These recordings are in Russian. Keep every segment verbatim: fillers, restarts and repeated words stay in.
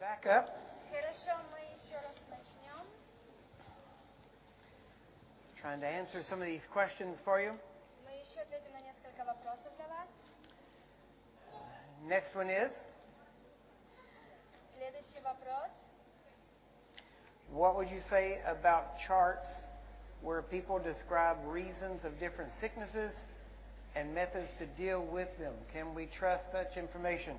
Back up. Хорошо, мы еще раз начнем. Trying to answer some of these questions for you. Мы еще ответим на несколько вопросов для вас. Next one is, Следующий вопрос. what would you say about charts where people describe reasons of different sicknesses and methods to deal with them? Can we trust such information?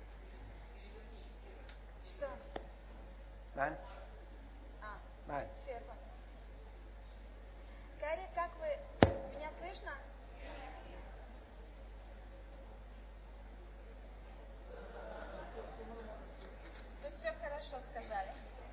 Что? Nine? А, Nine. все, я поняла. Гарри, как вы... Меня слышно? Тут все хорошо сказали.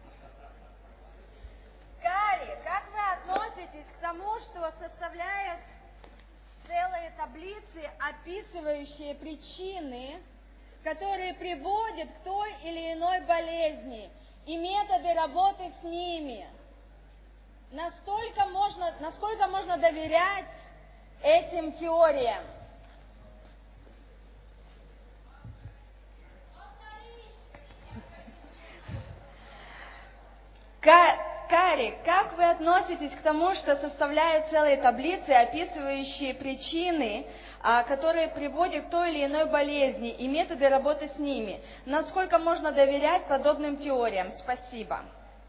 Гарри, как вы относитесь к тому, что составляют целые таблицы, описывающие причины, которые приводят к той или иной болезни и методы работы с ними? Настолько можно, насколько можно доверять этим теориям? Кари, как вы относитесь к тому, что составляют целые таблицы, описывающие причины, которые приводят к той или иной болезни и методы работы с ними? Насколько можно доверять подобным теориям? Спасибо.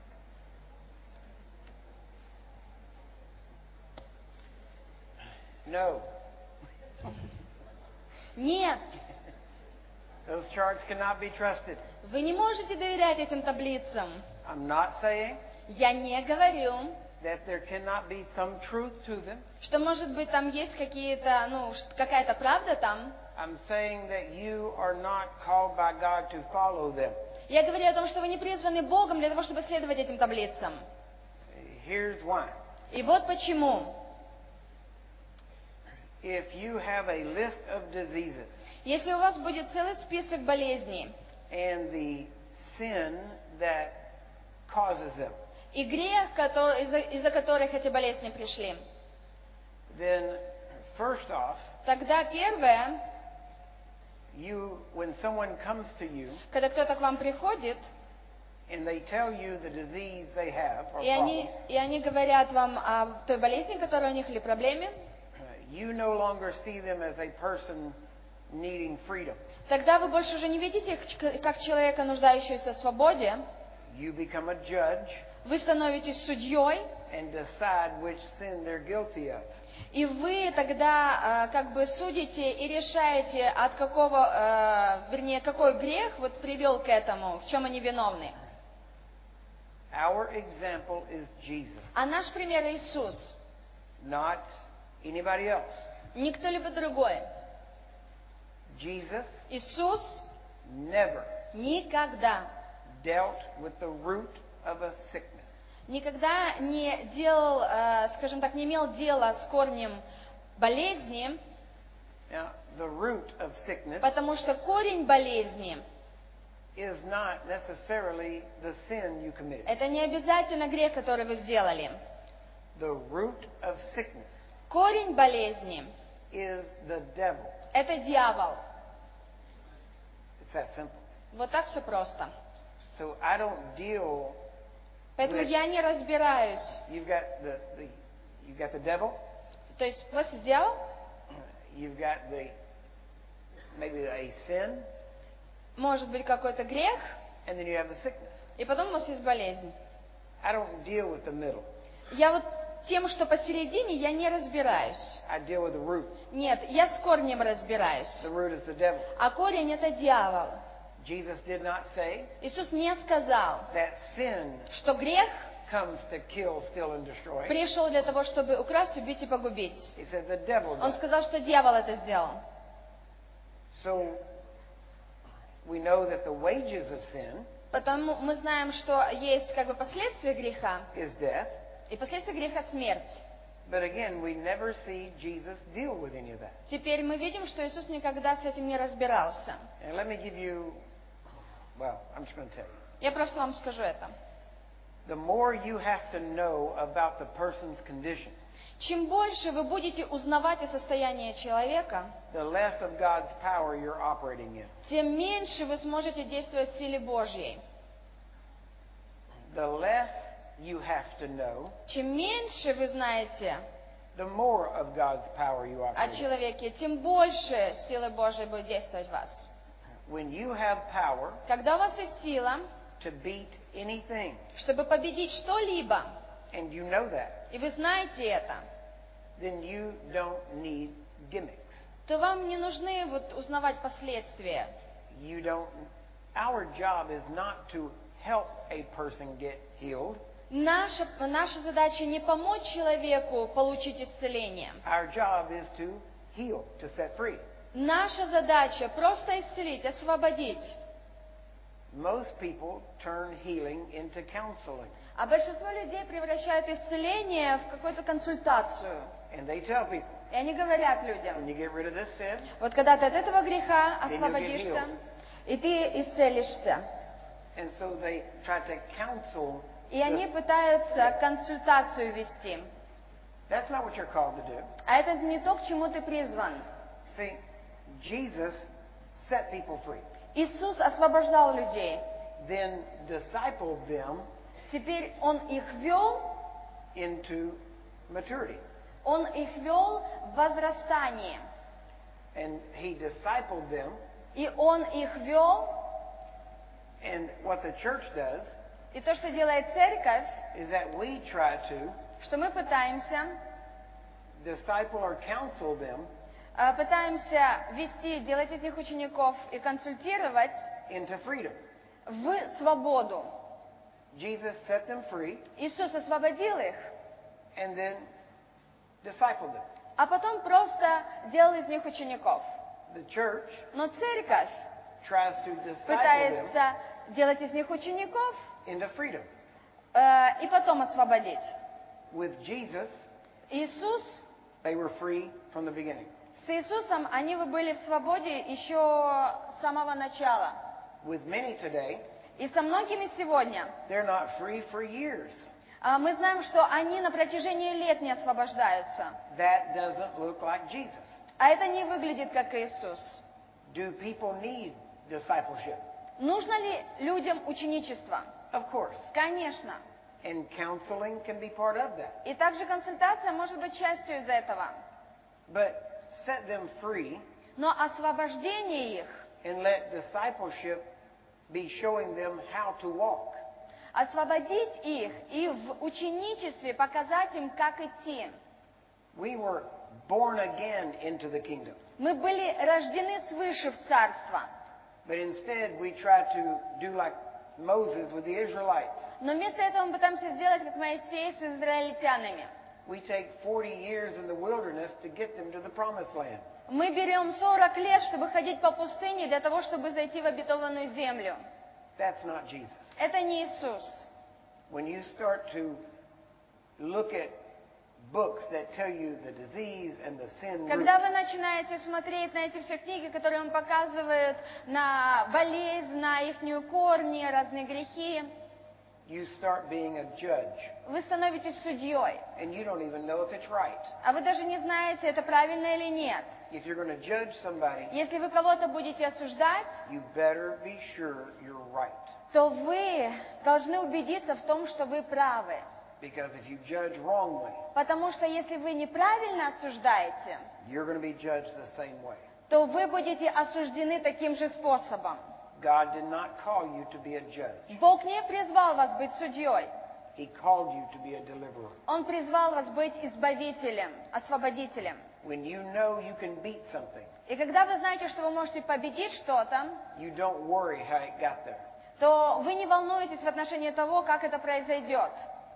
No. Нет. Those charts cannot be trusted. Вы не можете доверять этим таблицам. I'm not saying Я не говорю, that there cannot be some truth to them. что, может быть, там есть какие-то, ну, какая-то правда там. I'm saying that you are not called by God to follow them. Я говорю о том, что вы не призваны Богом для того, чтобы следовать этим таблицам. Here's why. И вот почему. If you have a list of diseases Если у вас будет целый список болезней and the sin that causes them, и грех, который, из-за, из-за которых эти болезни пришли, then first off, тогда первое, you, when someone comes to you когда кто-то к вам приходит, and they tell you the disease they have or и они, problem, и они говорят вам о той болезни, которая у них, или проблеме, you no longer see them as a person needing freedom. тогда вы больше уже не видите их как человека, нуждающегося в свободе. You become a judge Вы становитесь судьей, and decide which sin they're guilty of. и вы тогда э, как бы судите и решаете, от какого, э, вернее, какой грех вот привел к этому, в чем они виновны. Our example is Jesus, А наш пример Иисус, not anybody else. не кто-либо другой. Jesus Иисус never никогда, dealt with the root of a sickness. никогда не делал, э, скажем так, не имел дела с корнем болезни, Now, the root of sickness потому что корень болезни is not necessarily the sin you committed. это не обязательно грех, который вы сделали. The root of sickness Корень болезни is the devil. это дьявол. It's that simple. Вот так все просто. So I don't deal. Поэтому with- я не разбираюсь. You've got the, the you've got the devil. То есть у вас есть дьявол, You've got the maybe a sin, может быть какой-то грех, and then you have the sickness. и потом у вас есть болезнь. I don't deal with the middle. Я вот тем, что посередине, я не разбираюсь. I deal with the root. Нет, я с корнем разбираюсь. The root is the devil. А корень это дьявол. Jesus did not say Иисус не сказал, that sin что грех comes to kill, steal, and destroy. пришел для того, чтобы украсть, убить и погубить. He said the devil Он does. сказал, что дьявол это сделал. So we know that the wages of sin Потому мы знаем, что есть как бы последствия греха, is death. и последствия греха смерть. But again, we never see Jesus deal with any of that. Теперь мы видим, что Иисус никогда с этим не разбирался. And let me give you, well, I'm just going to tell you. Я просто вам скажу это. The more you have to know about the person's condition, Чем больше вы будете узнавать о состоянии человека, the less of God's power you're operating in. тем меньше вы сможете действовать в силе Божьей. the less you have to know, чем меньше вы знаете the more of God's power you о operate. человеке, тем больше силы Божией будет действовать в вас. When you have power Когда у вас есть сила, to beat anything, чтобы победить что-либо, and you know that, и вы знаете это, then you don't need gimmicks. то вам не нужны вот узнавать последствия. You don't. Our job is not to help a person get healed. Наша, наша задача не помочь человеку получить исцеление. Our job is to heal, to set free. Наша задача просто исцелить, освободить. Most people turn healing into counseling. А большинство людей превращают исцеление в какую-то консультацию. And they tell people, И они говорят людям, when you get rid of this sin, вот когда ты от этого греха Then you get освободишься, healed. и ты исцелишься. and so they try to counsel. И они the- пытаются консультацию вести. That's not what you're called to do. А это не то, к чему ты призван. See, Jesus set people free, Иисус освобождал людей. then discipled them Теперь Он их вел, into maturity. Он их вел в возрастание. And he discipled them, И Он их вел, and what the church does и то, что делает церковь, is that we try to что мы пытаемся, disciple or counsel them э, пытаемся вести, делать из них учеников и консультировать into freedom. в свободу. Jesus set them free Иисус освободил их, and then discipled them. а потом просто делал из них учеников. The church Но церковь tries to disciple them пытается делать из них учеников into freedom. э, и потом освободить. With Jesus, Иисус, they were free from the beginning. с Иисусом они вы были в свободе еще с самого начала. With many today, И со многими сегодня they're not free for years. а, мы знаем, что они на протяжении лет не освобождаются. That doesn't look like Jesus. А это не выглядит как Иисус. Do people need discipleship? Нужно ли людям ученичество? Of course. Конечно. And counseling can be part of that. И также консультация может быть частью из этого. But set them free Но освобождение их, and let discipleship be showing them how to walk. освободить их и в ученичестве показать им, как идти. We were born again into the kingdom. Мы были рождены свыше в царство. But instead, we try to do like Moses with the Israelites. Но вместо этого мы пытаемся сделать, как Моисей с израильтянами. We take forty years in the wilderness to get them to the promised land. Мы берем сорок лет, чтобы ходить по пустыне, для того, чтобы зайти в обетованную землю. That's not Jesus. Это не Иисус. When you start to look at books that tell you the disease and the sin root, Когда вы начинаете смотреть на эти все книги, которые вам показывают на болезнь, на ихнюю корни, разные грехи, you start being a judge, вы становитесь судьей. and you don't even know if it's right. А вы даже не знаете, это правильно или нет. If you're going to judge somebody, Если вы кого-то будете осуждать, you better be sure you're right. то вы должны убедиться в том, что вы правы. Because if you judge wrongly, Потому что если вы неправильно осуждаете, you're going to be judged the same way. то вы будете осуждены таким же способом. God did not call you to be a judge. Бог не призвал вас быть судьей. He called you to be a deliverer. Он призвал вас быть избавителем, освободителем. When you know you can beat something, И когда вы знаете, что вы можете победить что-то, you don't worry how it got there. то вы не волнуетесь в отношении того, как это произойдет.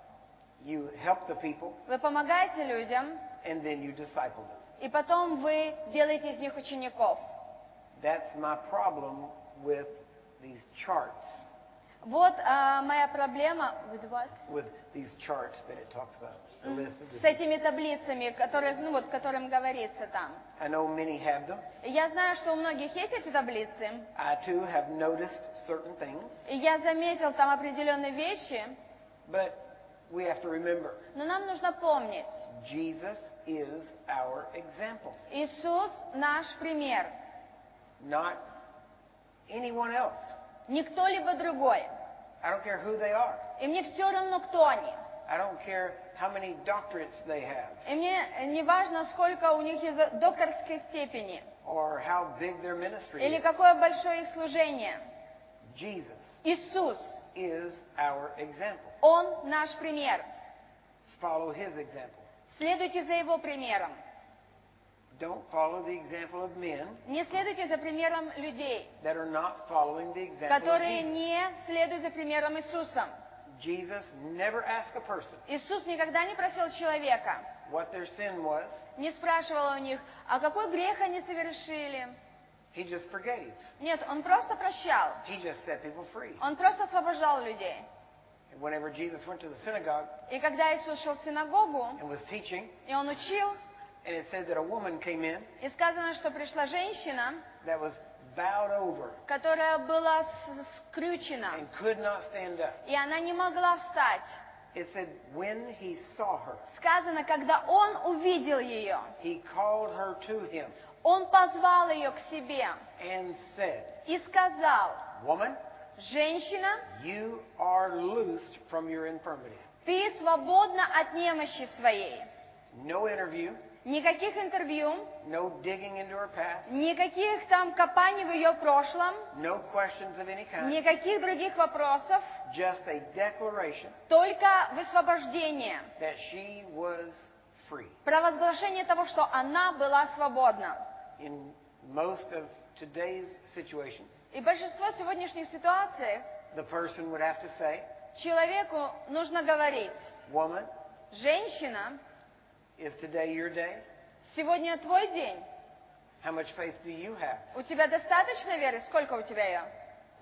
You help the people, Вы помогаете людям, and then you disciple them. и потом вы делаете из них учеников. That's my problem with these charts, Вот а, моя проблема with what? with these charts that it talks about, the list of С the. этими таблицами, которые, ну вот, которым говорится там. I know many have them. И я знаю, что у многих есть эти таблицы, I too have noticed certain things, и я заметил там определенные вещи, but we have to remember, но нам нужно помнить, Jesus is our example, Иисус наш пример, not anyone else. не кто-либо другой. I don't care who they are. И мне все равно, кто они. I don't care how many doctorates they have. И мне не важно, сколько у них есть докторской степени. Or how big their ministry Или is. какое большое их служение. Jesus Иисус, is our example. Он наш пример. Follow his example. Следуйте за Его примером. Don't follow the example of men Не следуйте за примером людей, that are not following the example of которые Jesus. не следуют за примером Иисуса. Jesus never asked a person Иисус никогда не просил человека, what their sin was. не спрашивал у них, а какой грех они совершили. He just forgave. Нет, Он просто прощал. He just set people free. Он просто освобождал людей. And whenever Jesus went to the synagogue И когда Иисус шел в синагогу, and was teaching, и Он учил, and it said that a woman came in и сказано, что пришла женщина, that was bowed over которая была с- скрючена, and could not stand up. и она не могла встать. It said when he saw her, Сказано, когда Он увидел ее, he called her to him Он позвал ее к себе and said, и сказал, "Woman, женщина, you are loosed from your infirmity." ты свободна от немощи своей. No interview, Никаких интервью, no digging into her past, никаких там копаний в ее прошлом, no questions of any kind, никаких других вопросов, just a declaration только высвобождение, that she was free. провозглашение того, что она была свободна. In most of today's situations, И большинство сегодняшних ситуаций the person would have to say, человеку нужно говорить, "Woman, женщина, is today your day? сегодня твой день. How much faith do you have? У тебя достаточно веры? Сколько у тебя ее?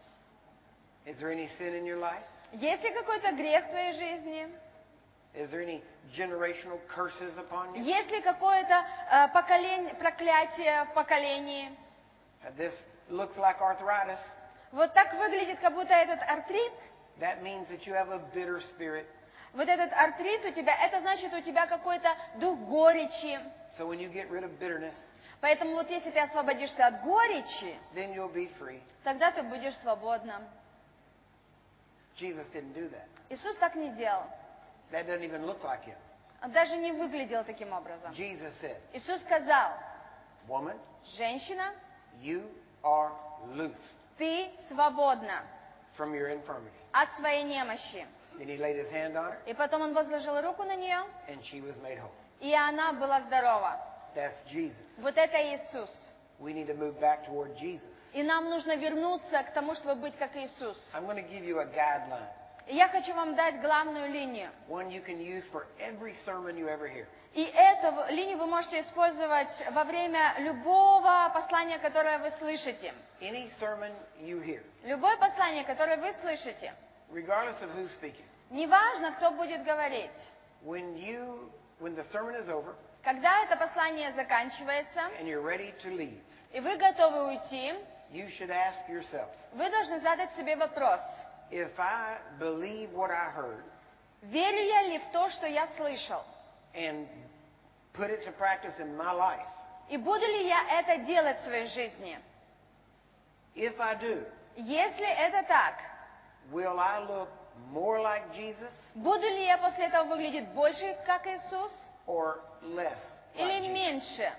Is there any sin in your life? Есть ли какой-то грех в твоей жизни? Is there any generational curses upon you? Есть ли какое-то э, поколень- проклятие в поколении? Uh, This looks like arthritis. Вот так выглядит, как будто этот артрит. That means that you have a bitter spirit. Вот этот артрит у тебя, это значит, у тебя какой-то дух горечи. So when you get rid of bitterness, Поэтому вот если ты освободишься от горечи, then you'll be free. тогда ты будешь свободным. Jesus didn't do that. Иисус так не делал. That doesn't even look like him. Он даже не выглядел таким образом. Jesus said, Иисус сказал, "Woman, женщина, you are loosed ты свободна from your infirmity." от своей немощи. Then he laid his hand on her, И потом он возложил руку на нее, and she was made whole. и она была здорова. That's Jesus. Вот это Иисус. We need to move back toward Jesus. И нам нужно вернуться к тому, чтобы быть как Иисус. I'm going to give you a guideline, И я хочу вам дать главную линию. one you can use for every sermon you ever hear. И эту линию вы можете использовать во время любого послания, которое вы слышите. Any sermon you hear, Любое послание, которое вы слышите. regardless of who's speaking, Неважно, кто будет говорить. when you, when the sermon is over Когда это послание заканчивается, and you're ready to leave, и вы готовы уйти, you should ask yourself, вы должны задать себе вопрос. if I believe what I heard Верю я ли в то, что я слышал? and put it to practice in my life, И буду ли я это делать в своей жизни? if I do, Если это так, will I look more like Jesus буду ли я после этого выглядеть больше, как Иисус, or less like или Jesus? меньше?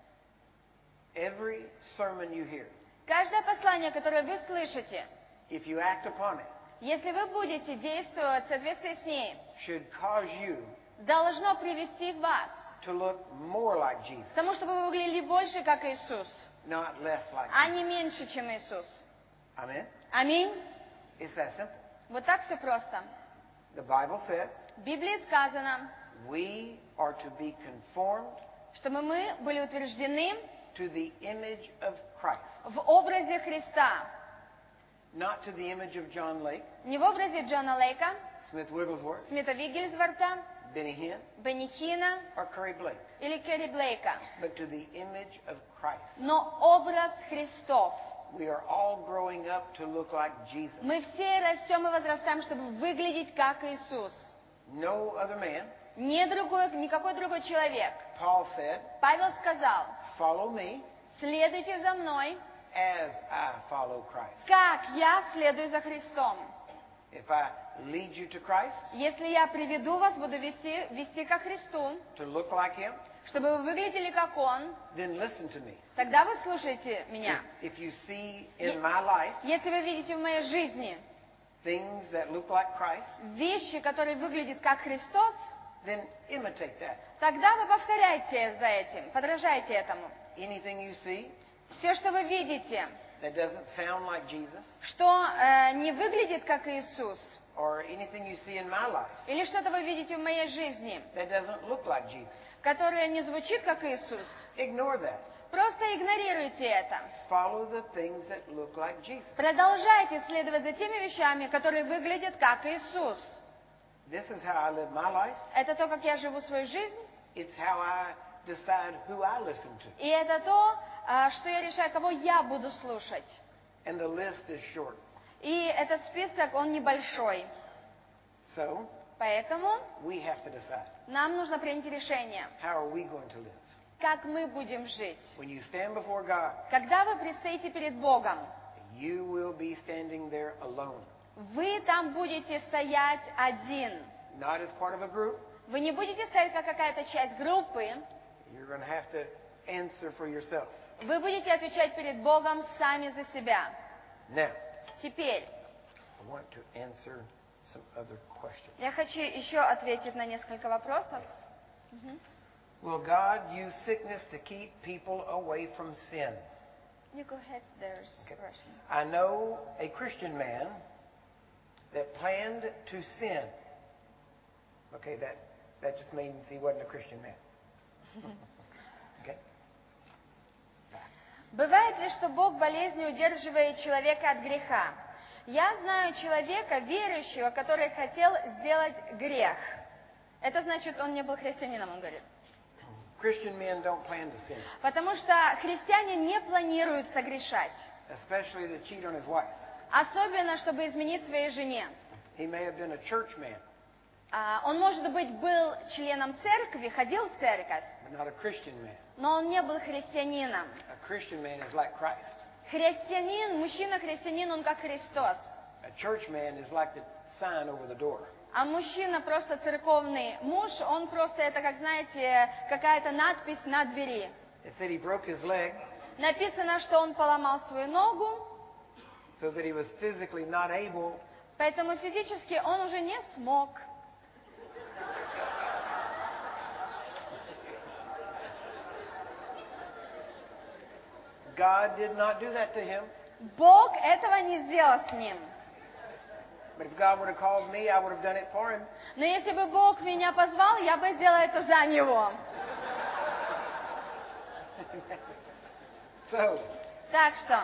Every sermon you hear, Каждое послание, которое вы слышите, if you act upon it, если вы будете действовать в соответствии с ней, should cause you должно привести вас to look more like Jesus, к тому, чтобы вы выглядели больше, как Иисус, not less like а Jesus. не меньше, чем Иисус. Amen? Аминь. It's that simple. Вот так все просто. The Bible says В Библии сказано, we are to be conformed чтобы мы были утверждены to the image of Christ, в образе Христа. not to the image of John Lake, Не в образе Джона Лейка, Smith Wigglesworth, Смита Виггельсворта, Benny Hinn, Бенни Хинна or Curry Blake, или Керри Блейка, but to the image of Christ. но образ Христов. We are all growing up to look like Jesus. Мы все растем и возрастаем, чтобы выглядеть как Иисус. No other man, Не другой, никакой другой человек. Paul said, Павел сказал, follow me следуйте за мной, as I follow Christ. как я следую за Христом. if I lead you to Christ, Если я приведу вас, буду вести, вести ко Христу, to look like Him, чтобы вы выглядели как Он, then listen to me. тогда вы слушаете меня. If, if you see in my life Если вы видите в моей жизни things that look like Christ, вещи, которые выглядят как Христос, then imitate that. тогда вы повторяйте за этим, подражайте этому. Anything you see Все, что вы видите, that doesn't sound like Jesus, что э, не выглядит как Иисус, or anything you see in my life или что-то вы видите в моей жизни, that doesn't look like Jesus, которое не звучит как Иисус, ignore that. просто игнорируйте это. Follow the things that look like Jesus. Продолжайте следовать за теми вещами, которые выглядят как Иисус. This is how I live my life. Это то, как я живу свою жизнь, It's how I decide who I listen to. и это то, а, что я решаю, кого я буду слушать. And the list is short. И этот список, он небольшой. So, Поэтому we have to decide, нам нужно принять решение, how are we going to live? как мы будем жить. When you stand before God, Когда вы предстоите перед Богом, you will be standing there alone. вы там будете стоять один. Not as part of a group. Вы не будете стоять как какая-то часть группы. You're going to have to answer for yourself. Вы будете отвечать перед Богом сами за себя. Now, Теперь, I want to answer some other questions. я хочу еще ответить на несколько вопросов. Мгм. Will God use sickness to keep people away from sin? You go ahead, there's Okay. Russian. I know a Christian man that planned to sin. Okay, that, that just means he wasn't a Christian man. Okay? Бывает ли, что Бог болезнью удерживает человека от греха? Я знаю человека, верующего, который хотел сделать грех. Это значит, он не был христианином, он говорит. Christian men don't plan to sin, Потому что христиане не планируют согрешать. especially to cheat on his wife. Особенно, чтобы изменить своей жене. He may have been a church man, А, Он, может быть, был членом церкви, ходил в церковь, but not a Christian man. но он не был христианином. A Christian man is like Christ. Христианин, мужчина-христианин, он как Христос. A church man is like the sign over the door. А мужчина просто церковный муж, он просто, это, как знаете, какая-то надпись на двери. It said he broke his leg Написано, что он поломал свою ногу, so that he was physically not able поэтому физически он уже не смог. God did not do that to him. Бог этого не сделал с ним. But if God would have called me, I would have done it for him. Но если бы Бог меня позвал, я бы сделала это за него. So, Так что,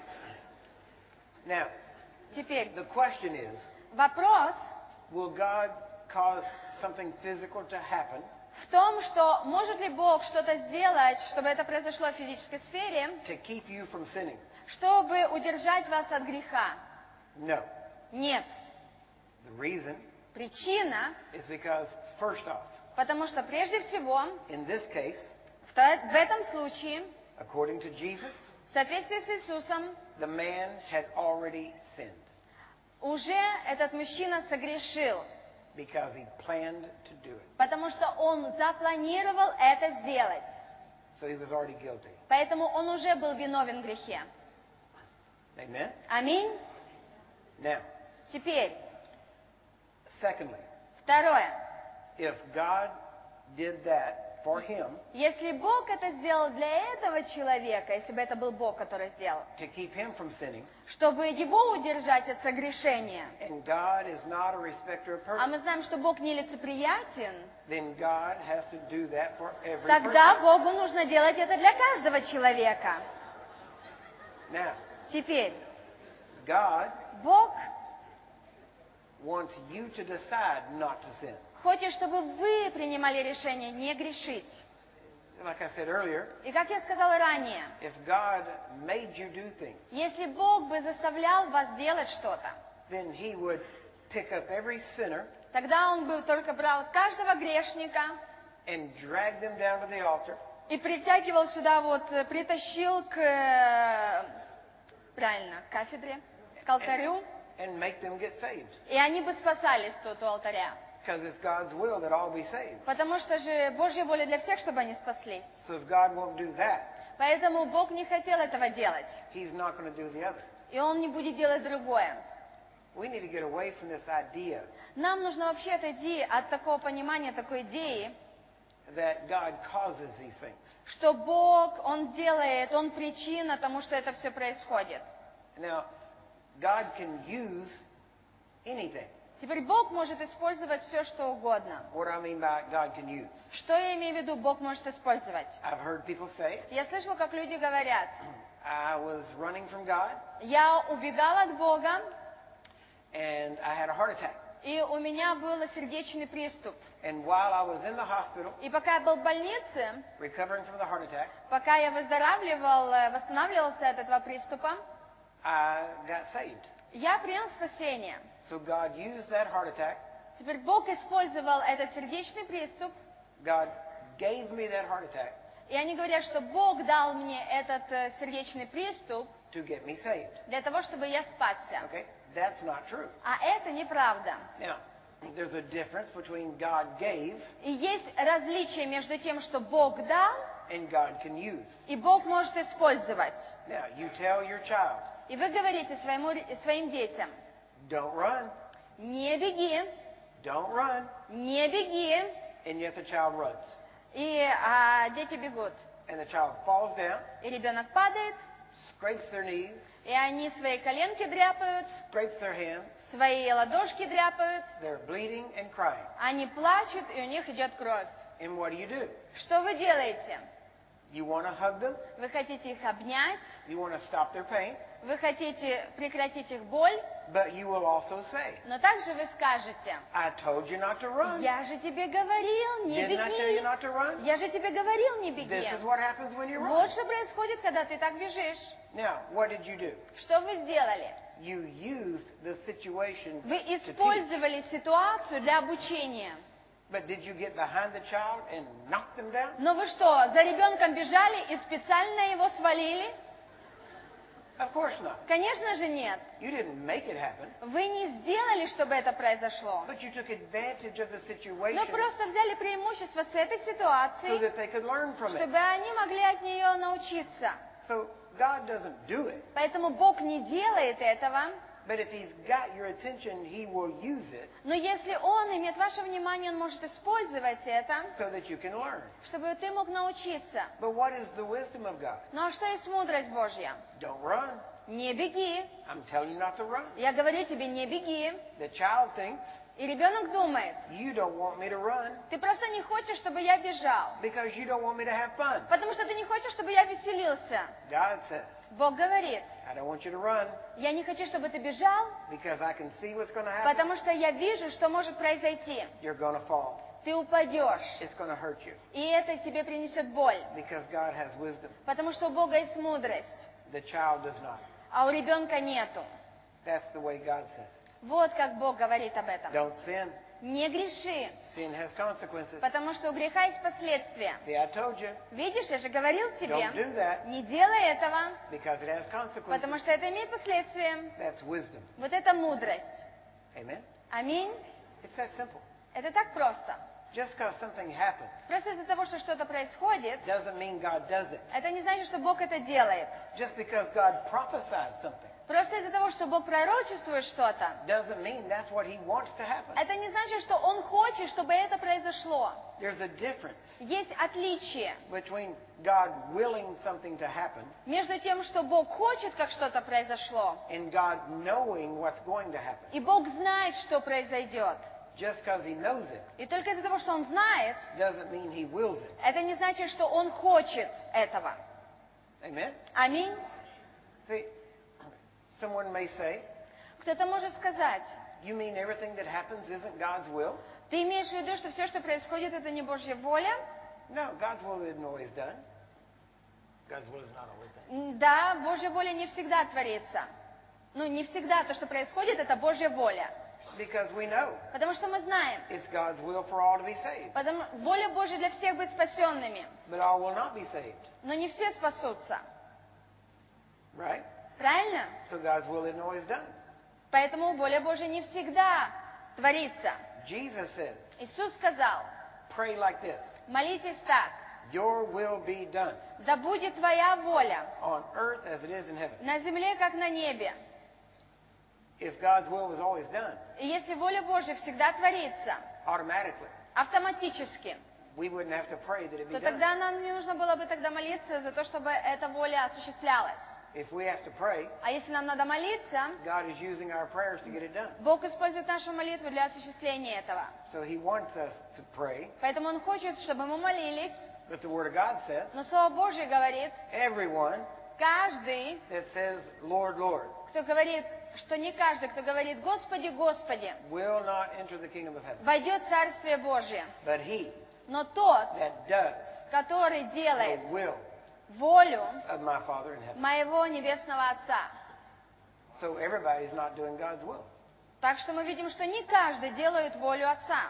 now, теперь the question is, вопрос will God cause something physical to happen в том, что может ли Бог что-то сделать, чтобы это произошло в физической сфере, to keep you from sinning? чтобы удержать вас от греха? No. Нет. The reason Причина, is because, first off, потому что прежде всего, in this case, в то- в этом случае, according to Jesus, в соответствии с Иисусом, the man had already sinned уже этот мужчина согрешил, because he planned to do it. потому что он запланировал это сделать. So he was already guilty. Поэтому он уже был виновен в грехе. Amen? Аминь. Now, Теперь, secondly, второе. if God did that for him Если Бог это сделал для этого человека, если бы это был Бог, который сделал, to keep him from sinning, чтобы его удержать от согрешения, and God is not a respecter of а мы persons, знаем, что Бог нелицеприятен, then God has to do that for every тогда person. Богу нужно делать это для каждого человека. Now, Теперь, God Бог wants you to decide not to sin. хочет, чтобы вы принимали решение не грешить. Like I said earlier, И как я сказала ранее, if God made you do things, если Бог бы заставлял вас делать что-то, then he would pick up every sinner тогда Он бы только брал каждого грешника and drag them down to the altar и притягивал сюда, вот, э, притащил к, э, правильно, к кафедре, к алтарю, and make them get saved. И они бы спасались тут у алтаря. Because it's God's will that all be saved. Потому что же Божья воля для всех, чтобы они спаслись. So if God won't do that, Поэтому Бог не хотел этого делать. He's not going to do the other. И Он не будет делать другое. We need to get away from this idea Нам нужно вообще отойти от такого понимания, такой идеи, that God causes these things. что Бог, Он делает, Он причина тому, что это все происходит. Now, God can use anything. Теперь Бог может использовать все, что угодно. What do I mean by God can use? Что я имею в виду, Бог может использовать? I've heard people say, Я слышала, как люди говорят, I was running from God я убегала от Бога, and I had a heart attack. и у меня был сердечный приступ. And while I was in the hospital, И пока я был в больнице, recovering from the heart attack, пока я выздоравливал, э, восстанавливался от этого приступа, I got saved. я принял спасение. So God used that heart attack. Теперь Бог использовал этот сердечный приступ, God gave me that heart attack и они говорят, что Бог дал мне этот э, сердечный приступ to get me saved. для того, чтобы я спасся. Okay? That's not true. А это неправда. Now, there's a difference between God gave И есть различие между тем, что Бог дал, and God can use. и Бог может использовать. Now, you tell your child, И вы говорите своему, своим детям, don't run, не беги, don't run, не беги, and yet the child runs. и а, дети бегут. And the child falls down, И ребенок падает, scrapes their knees, и они свои коленки дряпают, scrapes their hands, свои ладошки дряпают, they're bleeding and crying. они плачут, и у них идет кровь. And what do you do? Что вы делаете? You want to hug them, Вы хотите их обнять, you want to stop their pain, вы хотите прекратить их боль, but you will also say, но также вы скажете, I told you not to run. я же тебе говорил, не Didn't I tell you беги. not to run? Я же тебе говорил, не беги. This is what happens when you Вот run. что происходит, когда ты так бежишь. Now, what did you do? Что вы сделали? You used the situation Вы to teach. использовали ситуацию для обучения. But did you get behind the child and knock them down? Но вы что, за ребенком бежали и специально его свалили? Of course not. Конечно же нет. You didn't make it happen, Вы не сделали, чтобы это произошло. but you took advantage of the Но situation просто взяли преимущество с этой so ситуации, that they could learn from it. чтобы они могли от нее научиться. So God doesn't do it, Поэтому Бог не делает этого, but if He's got your attention, He will use it но если Он имеет ваше внимание, Он может использовать это, so that you can learn. чтобы ты мог научиться. But what is the wisdom of God? Ну а что есть мудрость Божья? Don't run. Не беги. I'm telling you not to run. Я говорю тебе, не беги. The child thinks, И ребенок думает, you don't want me to run ты просто не хочешь, чтобы я бежал. because you don't want me to have fun. Потому что ты не хочешь, чтобы я веселился. God says, Бог говорит, I don't want you to run я не хочу, чтобы ты бежал, because I can see what's going to happen. потому что я вижу, что может произойти. You're going to fall. Ты упадешь, It's going to hurt you и это тебе принесет боль. because God has wisdom. Потому что у Бога есть мудрость, The child does not. а у ребенка нету. That's the way God says it. Вот как Бог говорит об этом. Don't sin. Не греши, Sin has consequences. потому что у греха есть последствия. See, I told you, Видишь, я же говорил тебе, don't do that не делай этого, because it has потому consequences. что это имеет последствия. That's wisdom. Вот это мудрость. Amen? Аминь. It's that simple. Это так просто. Just because something happens Просто из-за того, что что-то происходит, doesn't mean God does it. это не значит, что Бог это делает. Just because God prophesies something Просто из-за того, что Бог пророчествует что-то, doesn't mean that's what He wants to happen. это не значит, что Он хочет, чтобы это произошло. There's a difference Есть отличие between God willing something to happen между тем, что Бог хочет, как что-то произошло, and God knowing what's going to happen. и Бог знает, что произойдет. Just because He knows it И только из-за того, что Он знает, doesn't mean He wills it. это не значит, что Он хочет этого. Amen? Аминь. See, someone may say, Кто-то может сказать, you mean everything that happens isn't God's will? ты имеешь в виду, что все, что происходит, это не Божья воля? No, God's will isn't always done. God's will is not always done. М, Да, Божья воля не всегда творится. Ну, не всегда то, что происходит, это Божья воля. Because we know Потому что мы знаем, it's God's will for all to be saved. потому воля Божья для всех быть спасенными, But all will not be saved. но не все спасутся. Right? Правильно? So God's will isn't always done. Поэтому воля Божья не всегда творится. Jesus said, Иисус сказал, pray like this. молитесь так, Your will be done да будет твоя воля on earth as it is in heaven. на земле, как на небе. If God's will was always done И если воля Божья всегда творится automatically, автоматически, we wouldn't have to pray that it be то done. тогда нам не нужно было бы тогда молиться за то, чтобы эта воля осуществлялась. If we have to pray, А если нам надо молиться, God is using our prayers to get it done. Бог использует нашу молитву для осуществления этого. So He wants us to pray, Поэтому Он хочет, чтобы мы молились, but the Word of God says, но Слово Божье говорит, everyone каждый, that says, Lord, Lord, кто говорит, что не каждый, кто говорит «Господи, Господи», will not enter the kingdom of heaven, войдет в Царствие Божье. but he Но тот, that does который делает the will волю of my Father in heaven. моего Небесного Отца. So everybody's not doing God's will. Так что мы видим, что не каждый делает волю Отца.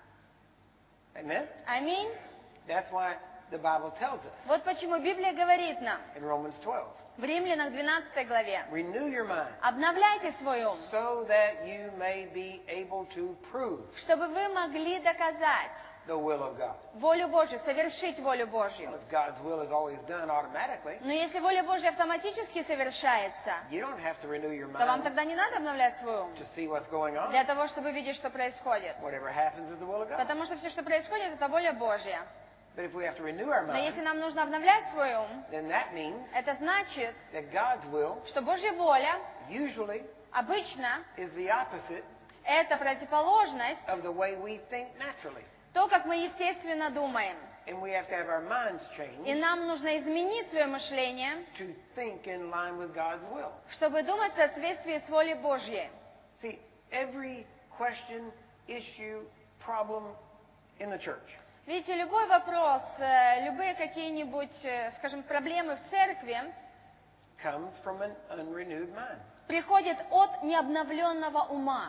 Amen? Аминь. That's why the Bible tells us Вот почему Библия говорит нам in Romans twelve, в Римлянах двенадцатой главе: renew your mind обновляйте свой ум, so that you may be able to prove чтобы вы могли доказать the will of God. волю Божью, совершить волю Божью. If God's will is always done automatically, Но если воля Божья автоматически совершается, you don't have to renew your то вам mind тогда не надо обновлять свой ум to see what's going on. для того, чтобы видеть, что происходит. Whatever happens is the will of God. Потому что все, что происходит, это воля Божья. But if we have to renew our Но если mind, нам нужно обновлять свой ум, then that means это значит, that God's will что Божья воля usually обычно is the opposite это противоположность of the way we think naturally. то, как мы естественно думаем. And we have to have our minds И changed нам нужно изменить свое мышление, to think in line with God's will. чтобы думать в соответствии с волей Божьей. See, every question, issue, problem in the church Видите, любой вопрос, э, любые какие-нибудь, э, скажем, проблемы в церкви comes from an unrenewed mind. приходят от необновленного ума.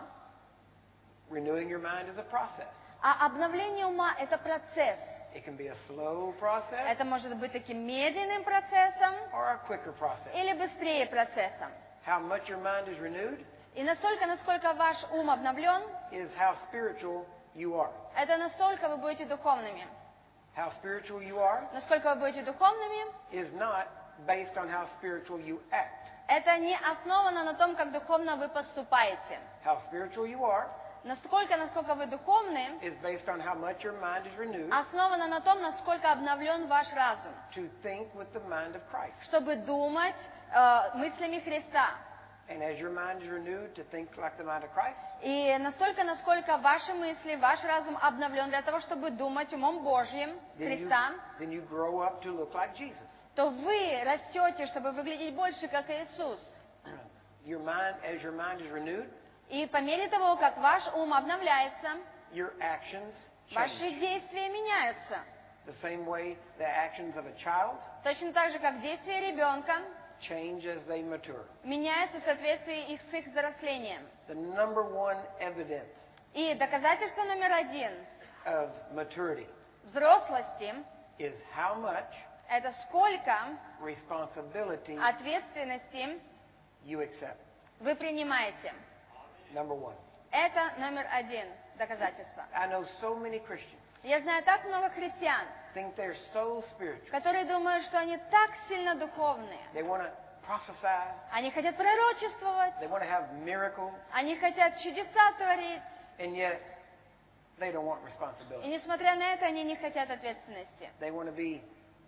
Renewing your mind is a process. А обновление ума – это процесс. It can be a slow process Это может быть таким медленным процессом or a quicker process. или быстрее процессом. How much your mind is renewed И настолько, насколько ваш ум обновлен, is how spiritual you are. это настолько вы будете духовными. How spiritual you are Насколько вы будете духовными, is not based on how spiritual you act. это не основано на том, как духовно вы поступаете. How spiritual you are Насколько, насколько вы духовны, is based on how much your mind is renewed основано на том, насколько обновлен ваш разум, to think with the mind of Christ. чтобы думать э, мыслями Христа. And as your mind is renewed to think like the mind of Christ, И настолько, насколько ваши мысли, ваш разум обновлен для того, чтобы думать умом Божьим, then you, Христа, then you grow up to look like Jesus. то вы растете, чтобы выглядеть больше, как Иисус. Your mind, as your mind is renewed, И по мере того, как ваш ум обновляется, your actions ваши change. действия меняются. The same way the actions of a child Точно так же, как действия ребенка change as they mature. меняются в соответствии их с их взрослением. The number one evidence И доказательство номер один of maturity взрослости is how much – это сколько responsibility ответственности you accept. вы принимаете. Number one. Это номер один доказательство. I know so many Christians Я знаю так много христиан, think they're so spiritual. которые думают, что они так сильно духовные. They want to prophesy. Они хотят пророчествовать, They want to have miracles. они хотят чудеса творить. And yet, they don't want И responsibility. несмотря на это, они не хотят ответственности. They want to be,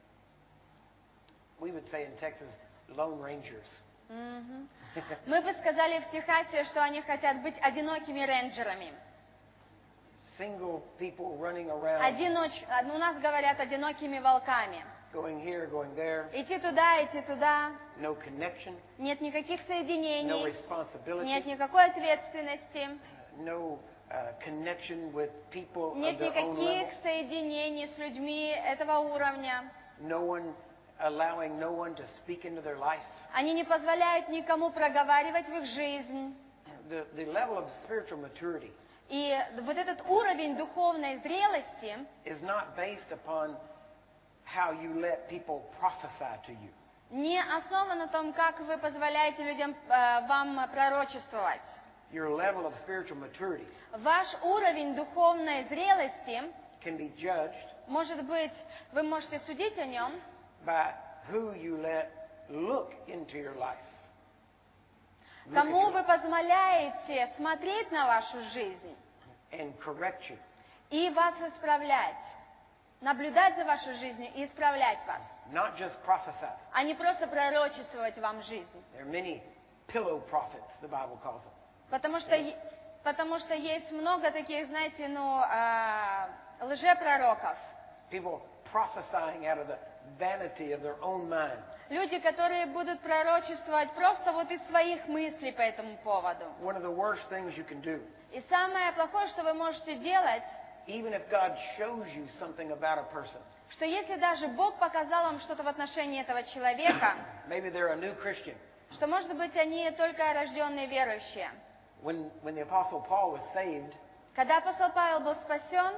we would say in Texas, lone rangers. Мгм. Мы бы сказали в Техасе, что они хотят быть одинокими рейнджерами. Single people running around, Одиноч... У нас говорят одинокими волками. going here, going there, Идти туда, идти туда. no connection, Нет никаких no соединений, responsibility, нет никакой ответственности, no uh, connection with people of нет their own никаких level, соединений с людьми этого уровня. no one allowing no one to speak into their life. Они не позволяют никому проговаривать в их жизнь. The, the level of spiritual maturity И вот этот уровень духовной зрелости is not based upon how you let people prophesy to you. не основан на том, как вы позволяете людям э, вам пророчествовать. your level of spiritual maturity ваш уровень духовной зрелости, can be judged может быть, вы можете судить о нем by who you let look into your life. Look at кому your вы life позволяете смотреть на вашу жизнь and correct you. и вас исправлять, наблюдать за вашей жизнью и исправлять вас, Not just prophesy. а не просто пророчествовать вам жизнь. There are many pillow prophets, the Bible calls them. Потому что, е- потому что есть много таких, знаете, ну, а, лжепророков. People prophesying out of the vanity of their own mind. Люди, которые будут пророчествовать просто вот из своих мыслей по этому поводу. One of the worst things you can do, И самое плохое, что вы можете делать, even if God shows you something about a person, что если даже Бог показал вам что-то в отношении этого человека, maybe they're a new Christian. что, может быть, они только рожденные верующие. When, when the Apostle Paul was saved, Когда апостол Павел был спасен,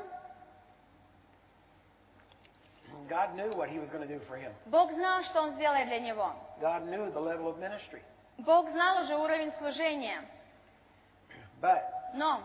God knew what he was going to do for him. Бог знал, что он сделает для него. God knew the level of ministry. Бог знал уже уровень служения. But Но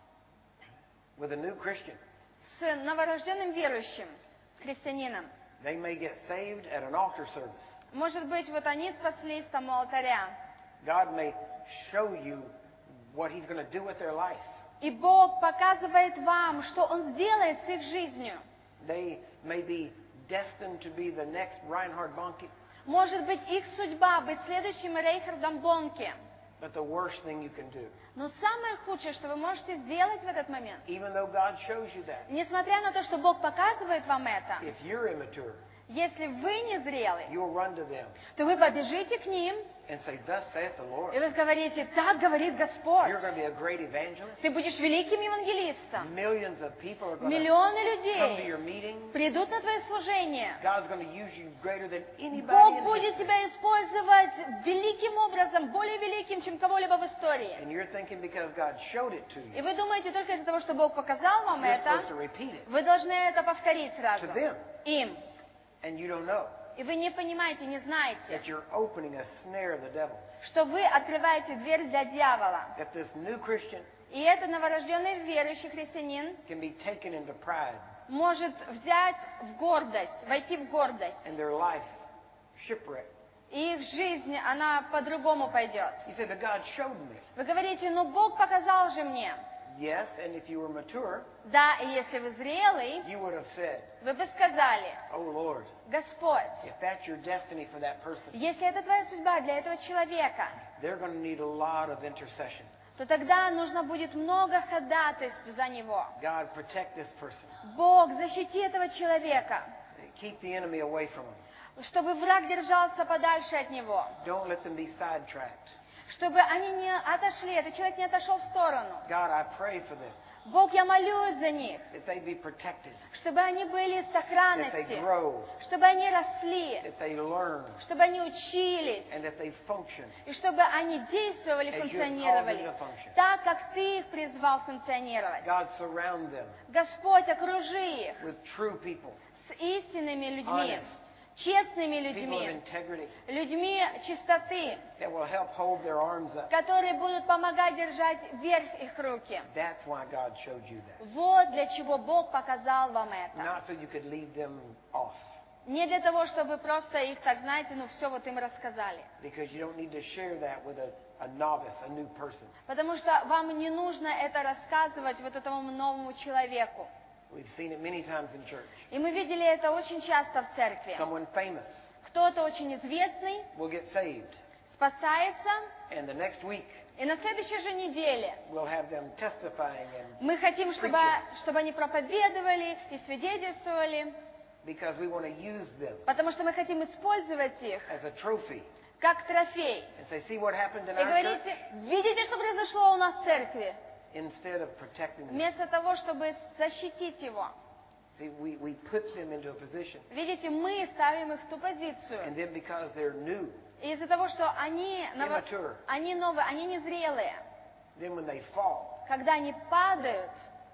with a new Christian, с новорожденным верующим, с христианином, they may get saved at an altar service. может быть, вот они спаслись там у алтаря, God may show you what he's going to do with their life. и Бог показывает вам, что Он сделает с их жизнью. They may be destined to be the next Reinhard Bonnke. Может быть, их судьба быть следующим Рейхардом Бонке. But the worst thing you can do, Но самое худшее, что вы можете сделать в этот момент, even though God shows you that, несмотря на то, что Бог показывает вам это, if you're immature, если вы не зрелый, you'll run to them то вы побежите к ним, and say, "Thus saith the Lord." и вы говорите: так говорит Господь. You're going to be a great evangelist. Ты будешь великим евангелистом. Millions of people are going to Миллионы come to людей your meeting. придут на твое служение. God's going to use you greater than anybody Бог in будет history. тебя использовать великим образом, более великим, чем кого-либо в истории. And you're thinking because God showed it to И you, вы думаете, только из-за того, что Бог показал вам you're это, supposed to repeat it вы должны это повторить сразу to them. им. And you don't know И вы не понимаете, не знаете, that you're opening a snare of the devil. что вы открываете дверь для дьявола. That this new Christian И этот новорожденный верующий христианин can be taken into pride может взять в гордость, войти в гордость. and their life shipwrecked. И их жизнь, она по-другому пойдет. You say, but God showed me. Вы говорите: ну Бог показал же мне. Yes, and if you were mature, Да, и если вы зрелый, you would have said, вы бы сказали: oh Lord, Господь, if that's your destiny for that person, если это твоя судьба для этого человека, they're going to need a lot of intercession. то тогда нужно будет много ходатайств за него. God, protect this person. Бог, защити этого человека, Keep the enemy away from them. чтобы враг держался подальше от него, Don't let them be sidetracked. чтобы они не отошли, этот человек не отошел в сторону. God, I pray for them, Бог, я молюсь за них, that they be protected, чтобы они были в that they сохранности, grow, чтобы они росли, that they learn, чтобы они учились, and that they function и чтобы они действовали, as you have called them функционировали to function. так, как Ты их призвал функционировать. God, surround them Господь, окружи их with true people, с истинными людьми, honest, честными people of людьми, integrity, людьми чистоты, that will help hold their arms up. которые будут помогать держать вверх их руки. That's why God showed you that. Вот для чего Бог показал вам это. Not so you could lead them off, Не для того, чтобы просто их, так знаете, ну все вот им рассказали. because you don't need to share that with a, a novice, a new person. Потому что вам не нужно это рассказывать вот этому новому человеку. We've seen it many times in church. И мы видели это очень часто в церкви. Someone famous Кто-то очень известный will get saved, спасается, and the next week и на следующей же неделе we'll have them testifying, and мы хотим, чтобы, Preaching. чтобы они проповедовали и свидетельствовали, because we want to use them потому что мы хотим использовать их as a trophy как трофей. and say, see what happened in И our church, говорите: видите, что произошло у нас в церкви? instead of protecting them. Вместо того, чтобы защитить его. See, we, we put them into a position, Видите, мы ставим их в ту позицию. and then because they're new, И из-за того, что они, ново- immature, они новые, они незрелые, then when they fall, когда они падают,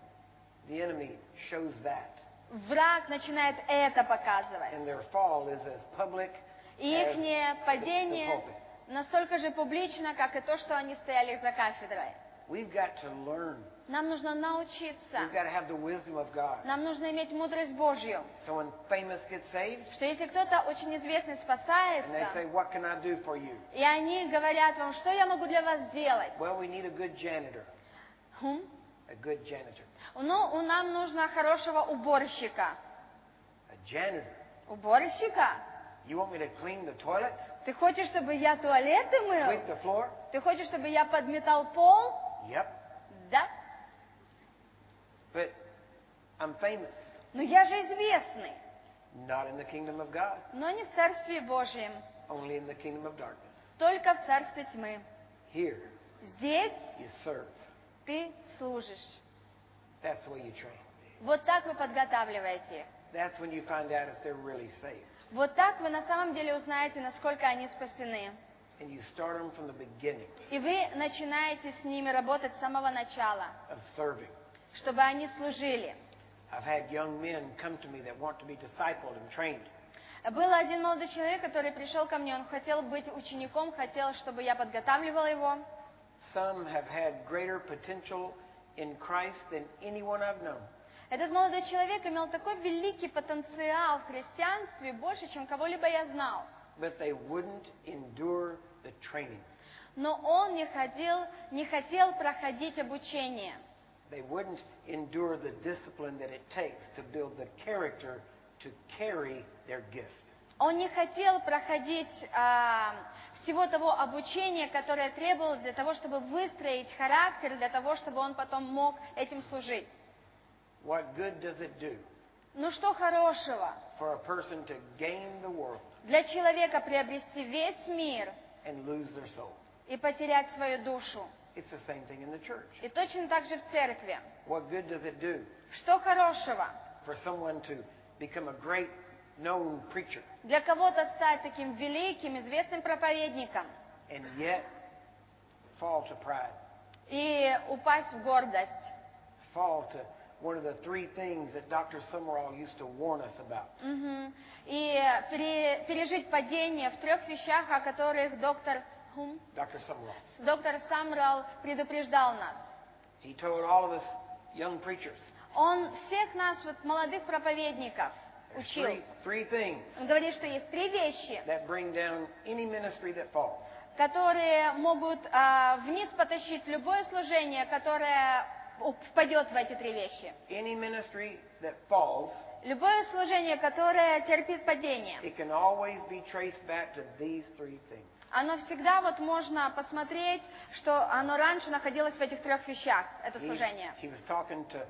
the enemy shows that, враг начинает это показывать. and their fall is as public И as их the падение pulpit. настолько же публично, как и то, что они стояли за кафедрой. we've got to learn. Нам нужно научиться. We've got to have the wisdom of God. Нам нужно иметь мудрость Божью. So when famous get saved, Что если кто-то очень известный and they спасается, say, what can I do for you? и они говорят вам, что я могу для вас сделать? Well, we need a good janitor. Хм? A good janitor. Ну, нам нужно хорошего уборщика. A janitor. Уборщика? You want me to clean the toilets? Ты хочешь, чтобы я туалеты мыл? Sweep the floor? Ты хочешь, чтобы я подметал пол? Yep. Да. But I'm famous. Но я же известный. Not in the kingdom of God. Но не в Царстве Божьем. Only in the kingdom of darkness. Только в Царстве тьмы. Here, Здесь you serve. ты служишь. That's the way you train. Вот так вы подготавливаете их. That's when you find out if they're really saved. Вот так вы на самом деле узнаете, насколько они спасены. And you start them from the beginning И вы начинаете с ними работать с самого начала, of serving. чтобы они служили. I've had young men come to me that want to be discipled and trained. Был один молодой человек, который пришел ко мне, он хотел быть учеником, хотел, чтобы я подготавливала его. Some have had greater potential in Christ than anyone I've known. Этот молодой человек имел такой великий потенциал в христианстве, больше, чем кого-либо я знал. But they wouldn't endure the training. Но он не хотел, не хотел проходить обучение. They wouldn't endure the discipline that it takes to build the character to carry their gift. Он не хотел проходить а, всего того обучения, которое требовалось для того, чтобы выстроить характер, для того, чтобы он потом мог этим служить. What good does it do Ну что хорошего for a person to gain the world для человека приобрести весь мир and lose their soul? и потерять свою душу? It's the same thing in the church. И точно так же в церкви. What good does it do Что хорошего for someone to become a great known preacher для кого-то стать таким великим, известным проповедником and yet fall to pride, и упасть в гордость? fall to one of the three things that Doctor Summerall used to warn us about. Мгм. И пере- пережить падение в трех вещах, о которых доктор, хм, Doctor Summerall. доктор Самрал предупреждал нас. He told all of us young preachers, Он всех нас, вот, молодых проповедников, there's учил. three, three things Он говорит, что есть три вещи, that bring down any ministry that falls. которые могут а, вниз потащить любое служение, которое впадет в эти три вещи. Any ministry that falls, Любое служение, которое терпит падение, it can always be traced back to these three things. оно всегда вот можно посмотреть, что оно раньше находилось в этих трех вещах, это He, служение. he was talking to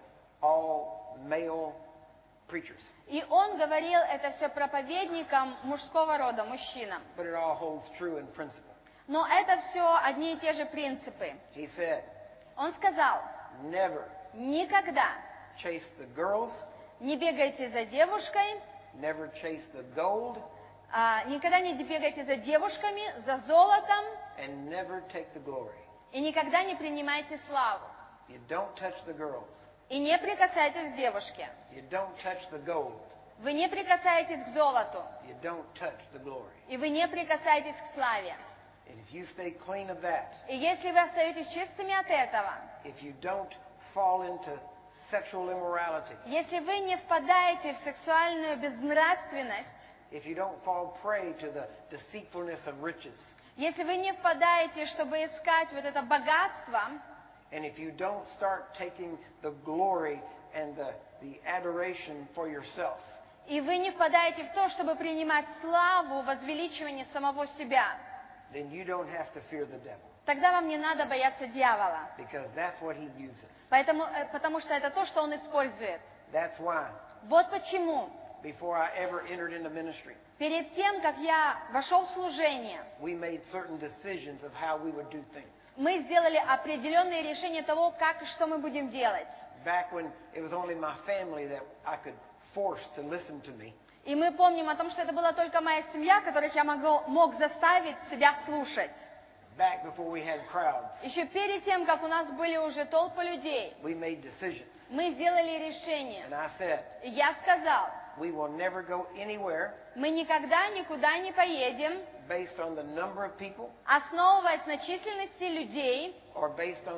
all male preachers, И он говорил это все проповедникам мужского рода, мужчинам. but it all holds true in principle. Но это все одни и те же принципы. He said, Он сказал, never никогда chase the girls, не бегайте за девушкой, never chase the gold, а, никогда не бегайте за девушками, за золотом, and never take the glory. и никогда не принимайте славу. You don't touch the girls. И не прикасайтесь к девушке. You don't touch the gold. Вы не прикасаетесь к золоту. You don't touch the glory. И вы не прикасаетесь к славе. And if you stay clean of that, И если вы остаетесь чистыми от этого, if you don't fall into sexual immorality, если вы не впадаете в сексуальную безнравственность, if you don't fall prey to the deceitfulness of riches, если вы не впадаете, чтобы искать вот это богатство, and if you don't start taking the glory and the, the adoration for yourself, и вы не впадаете в то, чтобы принимать славу, возвеличивание самого себя, then you don't have to fear the devil, тогда вам не надо бояться дьявола. because that's what he uses. Поэтому, э, потому что это то, что он использует. That's why, Вот почему. before I ever entered into ministry, Перед тем, как я вошел в служение, we made certain decisions of how we would do things. мы сделали определенные решения того, как и что мы будем делать. Back when it was only my family that I could force to listen to me, И мы помним о том, что это была только моя семья, которых я могу, мог заставить себя слушать. back before we had crowds, Еще перед тем, как у нас были уже толпы людей, we made decisions. мы сделали решение. And I said, И я сказал, we will never go anywhere мы никогда никуда не поедем, based on the number of people основываясь на численности людей or based on the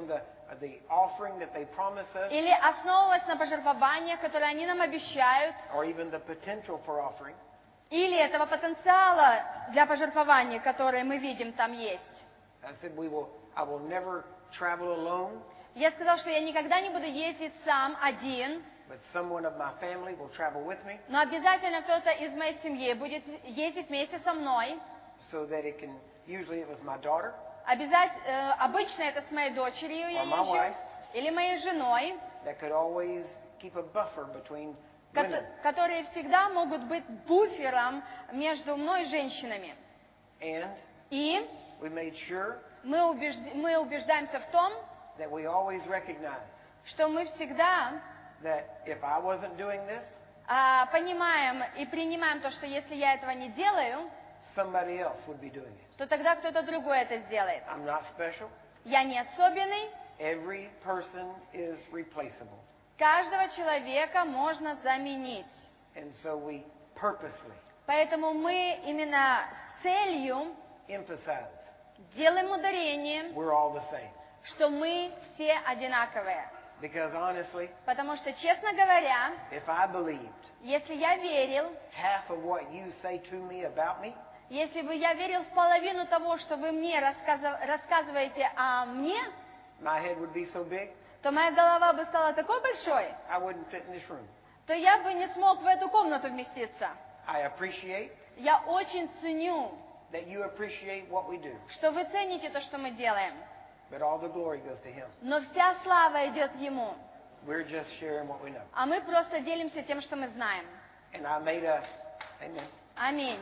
the offering that they promise us, или основываясь на пожертвованиях, которые они нам обещают, or even the potential for offering, или этого потенциала для пожертвований, которые мы видим там есть. I said we will. I will never travel alone, Я сказал, что я никогда не буду ездить сам, один, but someone of my family will travel with me, но обязательно кто-то из моей семьи будет ездить вместе со мной. so that it can. Usually it was my daughter, Обязательно, э, обычно это с моей дочерью я or my wife, езжу, или моей женой, that could always keep a buffer between ко- women. которые всегда могут быть буфером между мной и женщинами. And И we made sure мы, убежд- мы убеждаемся в том, that we always recognize что мы всегда that if I wasn't doing this, а, понимаем и принимаем то, что если я этого не делаю, somebody else would be doing it. то тогда кто-то другой это сделает. I'm not special. Я не особенный, Every person is replaceable. каждого человека можно заменить. And so we purposely Поэтому мы именно с целью emphasize делаем ударение, we're all the same. что мы все одинаковые. Because honestly, Потому что, честно говоря, if I believed если я верил, half of what you say to me about me, если бы я верил в половину того, что вы мне рассказыв- рассказываете о мне, my head would be so big, то моя голова бы стала такой большой, I wouldn't fit in this room. то я бы не смог в эту комнату вместиться. I appreciate Я очень ценю, that you appreciate what we do, что вы цените то, что мы делаем. but all the glory goes to Him. Но вся слава идет Ему. We're just sharing what we know. А мы просто делимся тем, что мы знаем. And I made a, amen. Аминь.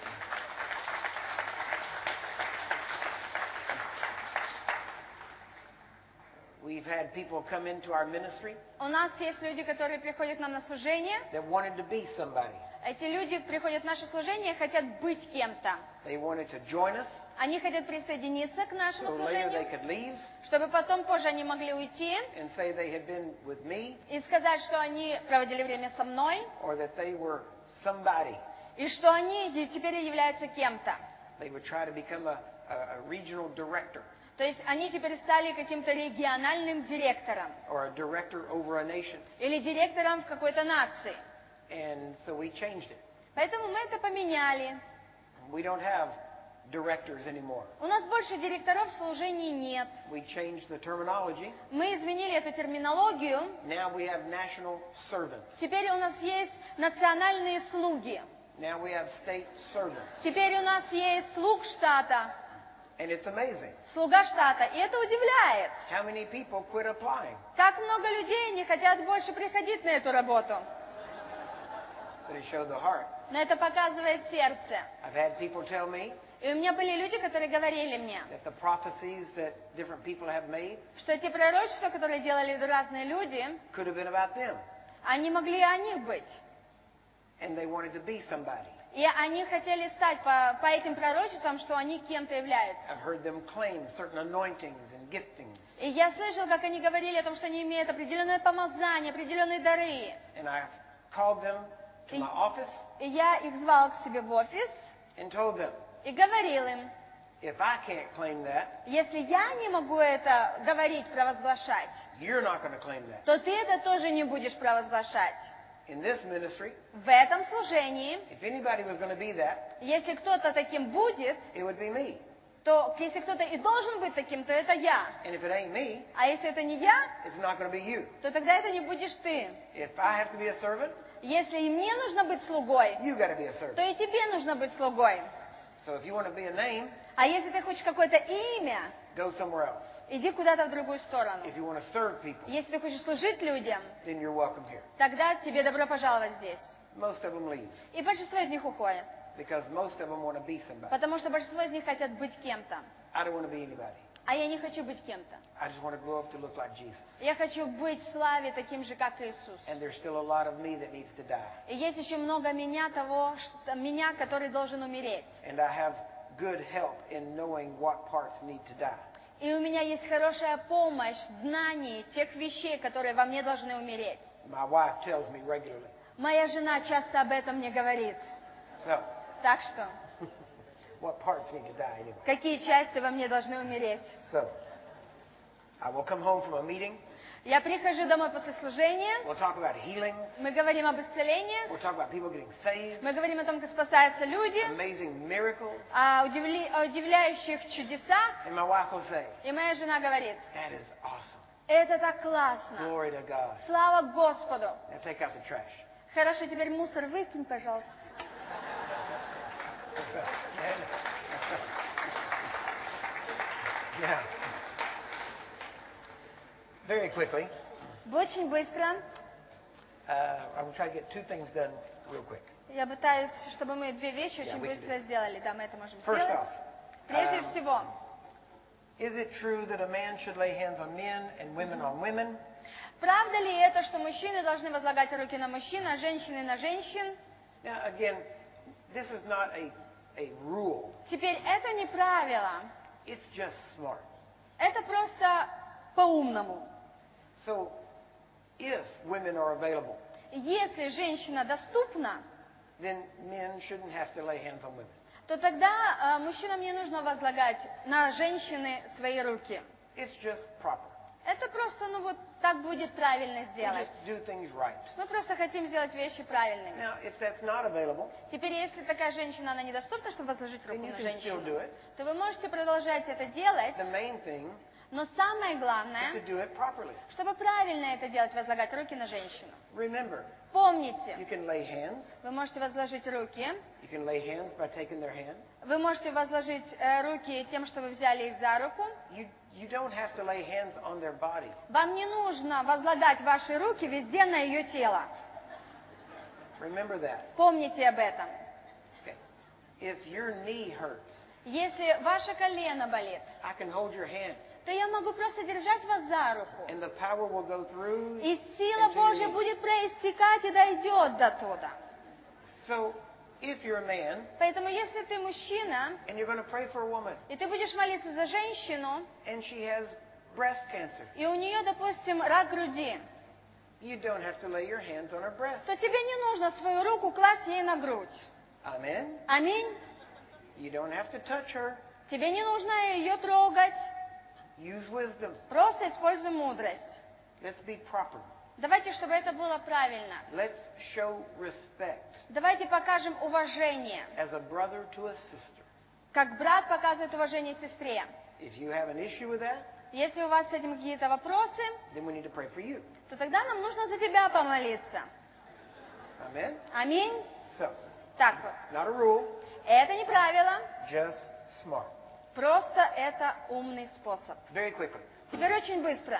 We've had people come into our ministry У нас есть люди, которые приходят к нам на служение. that wanted to be somebody. Эти люди приходят в наше служение и хотят быть кем-то. They wanted to join us, Они хотят присоединиться к нашему so later they служению, could leave чтобы потом позже они могли уйти and say they had been with me, и сказать, что они проводили время со мной, or that they were somebody. и что они де- теперь являются кем-то. They would try to become a, a, a regional director То есть они теперь стали каким-то региональным директором or a director over a nation. или директором в какой-то нации. And so we changed it. Поэтому мы это поменяли. We don't have directors anymore. У нас больше директоров в служении нет. We changed the terminology. Мы изменили эту терминологию. Now we have national servants. Теперь у нас есть национальные слуги. Now we have state servants. Теперь у нас есть слуг штата, And it's amazing слуга штата. И это удивляет. how many people quit applying. Как много людей не хотят больше приходить на эту работу. But it showed the heart. Но это показывает сердце. I've had people tell me И у меня были люди, которые говорили мне, that the prophecies that different people have made что те пророчества, которые делали разные люди, could have been about them. они могли о них быть. And they wanted to be somebody. И они хотели стать по, по этим пророчествам, что они кем-то являются. I've heard them claim certain anointings and giftings. И я слышал, как они говорили о том, что они имеют определенное помазание, определенные дары. And I called them to my office И я их звал к себе в офис and told them, и говорил им, if I can't claim that, если я не могу это говорить, провозглашать, you're not going to claim that. то ты это тоже не будешь провозглашать. In this ministry, В этом служении, if anybody was going to be that, если кто-то таким будет, it would be me. то если кто-то и должен быть таким, то это я. And if it ain't me, А если это не я, it's not going to be you. то тогда это не будешь ты. If I have to be a servant, Если и мне нужно быть слугой, you got to be a то servant. и тебе нужно быть слугой. So if you want to be a name, А если ты хочешь какое-то имя, go somewhere else. иди куда-то в другую сторону. If you want to serve people, Если ты хочешь служить людям, then you're welcome here. тогда тебе добро пожаловать здесь. Most of them leave И большинство из них уходят, because most of them want to be somebody. потому что большинство из них хотят быть кем-то. I don't want to be anybody. А я не хочу быть кем-то. I just want to grow up to look like Jesus. Я хочу быть в славе таким же, как Иисус. And there's still a lot of me that needs to die. И есть еще много меня того, что, меня, который должен умереть. And I have good help in knowing what parts need to die. И у меня есть хорошая помощь в знании тех вещей, которые во мне должны умереть. My wife tells me regularly. Моя жена часто об этом мне говорит. So, Так что, what parts need to die anyway? какие части во мне должны умереть? So, I will come home from a meeting. Я прихожу домой после служения, We'll talk about healing. мы говорим об исцелении, We'll talk about people getting saved. мы говорим о том, как спасаются люди, Amazing miracles. о, удивли- о удивляющих чудесах, And my wife will say, и моя жена говорит, that is awesome. это так классно, Glory to God. слава Господу. Now take out the trash. Хорошо, теперь мусор выкинь, пожалуйста. Yeah. Very quickly, Очень быстро. uh, I will try to get two things done real quick. Я пытаюсь, чтобы мы две вещи Yeah, очень we can быстро сделали. Да, мы это можем First сделать. off, Прежде um, всего, is it true that a man should lay hands on men and women on women? правда ли это, что мужчины должны возлагать руки на мужчин, а женщины на женщин? Now, again, this is not a, a rule. Теперь это не правило. It's just smart. Это просто по-умному. So, if women are available, Если женщина доступна, then men shouldn't have to lay hands on women. то тогда э, мужчинам не нужно возлагать на женщины свои руки. It's just proper. Это просто, ну вот, так будет правильно We сделать. just do things right. Мы просто хотим сделать вещи правильными. Now, if that's not available, Теперь, если такая женщина, она недоступна, чтобы возложить руку then you на can still женщину, do it. то вы можете продолжать это делать, The main thing но самое is to главное, do it properly. чтобы правильно это делать, возлагать руки на женщину. Remember, you Помните, can lay hands. вы можете возложить руки, You can lay hands by taking their hand. вы можете возложить э, руки тем, что вы взяли их за руку. You, you don't have to lay hands on their body. Вам не нужно возлагать ваши руки везде на ее тело. Remember that. Помните об этом. Okay. If your knee hurts, Если ваше колено болит, I can hold your hand, то я могу просто держать вас за руку. and the power will go through. И сила into your Божья knee. будет проистекать и дойдет до туда. So, if you're a man Поэтому если ты мужчина, and you're going to pray for a woman, и ты будешь молиться за женщину, and she has breast cancer, и у нее, допустим, рак груди, you don't have to lay your hands on her breast. то тебе не нужно свою руку класть ей на грудь. Amen. Аминь. You don't have to touch her. Тебе не нужно ее трогать. Use wisdom. Просто используй мудрость. Let's be proper. Давайте, чтобы это было правильно. Let's show respect Давайте покажем уважение. as a brother to a sister. Как брат показывает уважение сестре. If you have an issue with that, Если у вас с этим какие-то вопросы, then we need to pray for you. то тогда нам нужно за тебя помолиться. Amen. Аминь. So, Так вот. not a rule, Это не правило, just smart. просто это умный способ. Very quickly. Теперь очень быстро.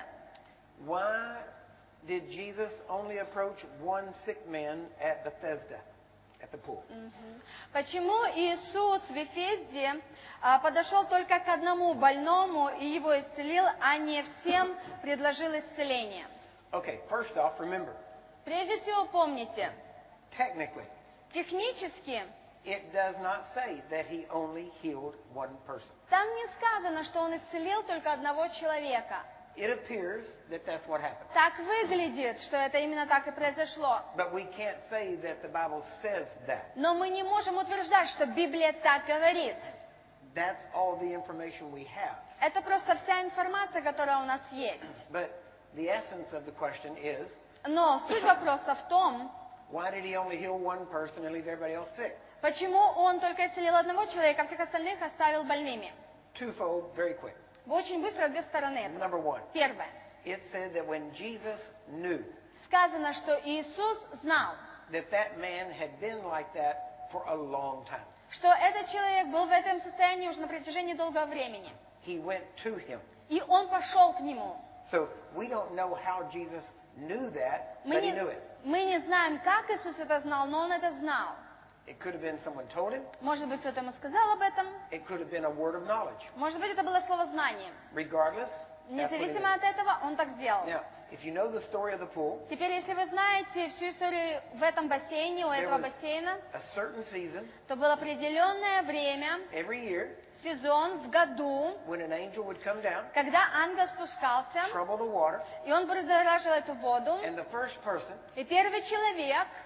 Why did Jesus only approach one sick man at Bethesda, at the pool? Мгм. Почему Иисус в Вифезде а, подошел только к одному больному и его исцелил, а не всем предложил исцеление? Okay, first off, remember, Прежде всего помните, technically, технически it does not say that he only healed one person. там не сказано, что он исцелил только одного человека. It appears that that's what happened. Так выглядит, что это именно так и произошло. But we can't say that the Bible says that. Но мы не можем утверждать, что Библия так говорит. That's all the information we have. Это просто вся информация, которая у нас есть. But the essence of the question is, Но суть вопроса в том, why did he only heal one person and leave everybody else sick? почему он только исцелил одного человека, а всех остальных оставил больными. Twofold, very quick. Очень быстро две стороны этого. Number one, Первое. it said that when Jesus knew Сказано, что Иисус знал, that that man had been like that for a long time, что этот человек был в этом состоянии уже на протяжении долгого времени. he went to him. И он пошел к нему. So we don't know how Jesus knew that, Мы but he не, knew it. мы не знаем, как Иисус это знал, но он это знал. It could have been someone told him. Может быть, кто-то ему сказал об этом. It could have been a word of knowledge. Может быть, это было слово знания. Regardless, that's what it Независимо is. от этого, он так сделал. Now, if you know the story of the pool, Теперь, если вы знаете всю историю в этом бассейне, у There этого was- бассейна, a certain season то было определенное время, every year сезон в году, when an angel would come down, когда ангел спускался, trouble the water, и он будоражил эту воду, and the first person и первый человек, that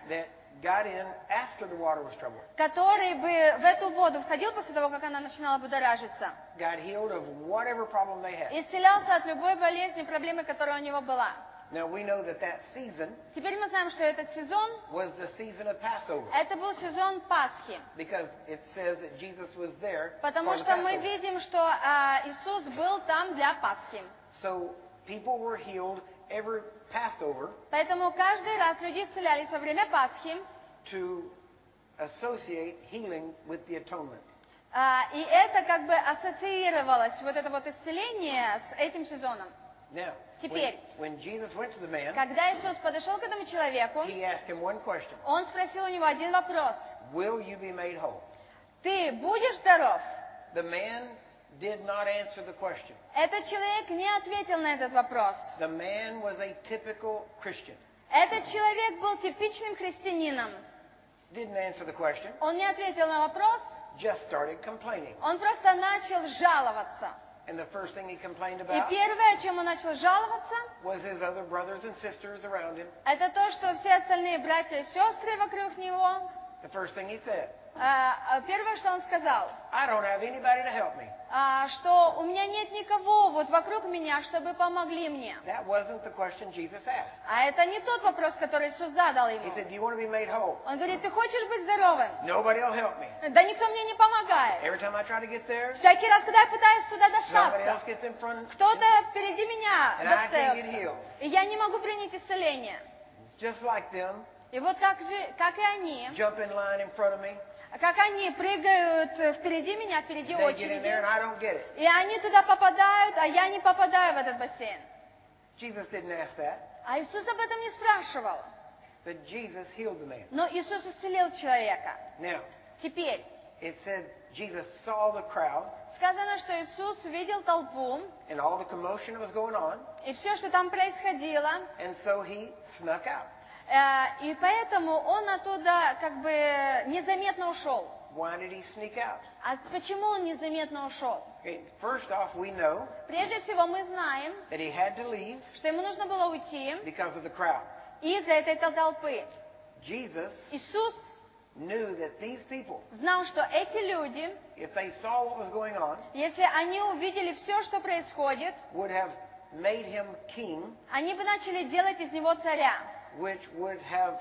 got in after the water was troubled. который бы в эту воду входил после того, как она начинала будоражиться, Got healed of whatever problem they had. исцелялся от любой болезни, проблемы, которая у него была. Now we know that that season Теперь мы знаем, что этот сезон, was the season of Passover это был сезон Пасхи, because it says that Jesus was there потому for the что мы Passover. видим, что а, Иисус был там для Пасхи. So people were healed every Passover Поэтому каждый раз люди исцелялись во время Пасхи, to associate healing with the atonement. а, и это как бы ассоциировалось, вот это вот исцеление с этим сезоном. Now, when, Теперь, when Jesus went to the man, когда Иисус подошел к этому человеку, he asked him one question. он спросил у него один вопрос. Will you be made whole? Ты будешь здоров? The man did not answer the question. Этот человек не ответил на этот вопрос. The man was a typical Christian. Этот человек был типичным христианином. Didn't answer the question, Он не ответил на вопрос, just started complaining. он просто начал жаловаться. And the first thing he complained И about первое, о чем он начал жаловаться, was his other brothers and sisters around him. это то, что все остальные братья и сестры вокруг него. The first thing he said, а, а, Первое, что он сказал, I don't have anybody to help me. а, что у меня нет никого вот вокруг меня, чтобы помогли мне. That wasn't the question Jesus asked. А это не тот вопрос, который Иисус задал He ему. said, do you want to be made whole? Он говорит, ты хочешь быть здоровым? Nobody will help me. Да никто мне не помогает. Every time I try to get there, Всякий раз, когда я пытаюсь туда somebody else достаться, gets in front, кто-то впереди меня and I can't get достается, healed. и я не могу принять исцеление. Just like them, И вот так же, как и они, jump in line in front of me. как они прыгают впереди меня, впереди They get in there and очереди, I don't get it. и они туда попадают, а я не попадаю в этот бассейн. Jesus didn't ask that, А Иисус об этом не спрашивал. but Jesus healed the man. Но Иисус исцелил человека. Now, Теперь, it said Jesus saw the crowd сказано, что Иисус видел толпу, and all the commotion that was going on, и все, что там происходило, and so he snuck out. э, и поэтому он оттуда как бы незаметно ушел. Why did he sneak out? А почему он незаметно ушел? Okay, first off, we know Прежде всего, мы знаем, that he had to leave что ему нужно было уйти because of the crowd. из-за этой толпы. Jesus Иисус knew that these people, знал, что эти люди, if they saw what was going on, если они увидели все, что происходит, would have made him king, они бы начали делать из него царя, which would have